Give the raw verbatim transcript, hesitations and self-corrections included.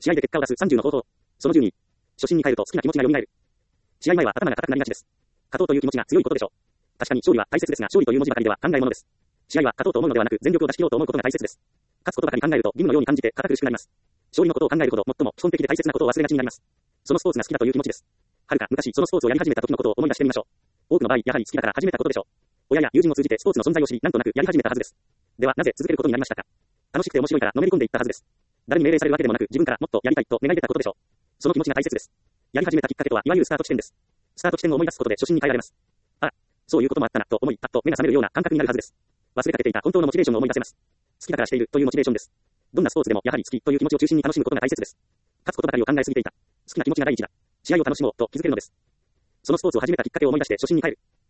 試合で結果を出すさんじゅうの方法。そのじゅうに。初心に帰ると好きな気持ちが蘇る。試合前は頭が固くなりがちです。勝とうという気持ちが強いことでしょう。確かに勝利は大切ですが、勝利という文字ばかりでは考え物です。試合は勝とうと思うのではなく、全力を出し切ろうと思うことが大切です。勝つことばかり考えると義務のように感じて堅苦しくなります。勝利のことを考えるほど最も基本的で大切なことを忘れがちになります。そのスポーツが好きだという気持ちです。はるか昔そのスポーツをやり始めた時のことを思い出してみましょう。多くの場合、やはり好きだから始めたことでしょう。親や友人を通じてスポーツの存在を知り、なんとなくやり始めたはずです。ではなぜ続けることになりましたか。楽しくて面白いからのめり込んでいったはずです。誰に命令されるわけでもなく、自分からもっとやりたいと願い出たことでしょう。その気持ちが大切です。やり始めたきっかけとは、いわゆるスタート地点です。スタート地点を思い出すことで初心に帰られます。ああ、そういうこともあったなと思い、パッと目が覚めるような感覚になるはずです。忘れかけていた本当のモチベーションを思い出せます。好きだからしているというモチベーションです。どんなスポーツでもやはり好きという気持ちを中心に楽しむことが大切です。勝つことばかりを考えすぎていた。好きな気持ちが第一だ。試合を楽しもうと気づけるのです。そのスポーツを始めたきっかけを思い出して初心に帰る。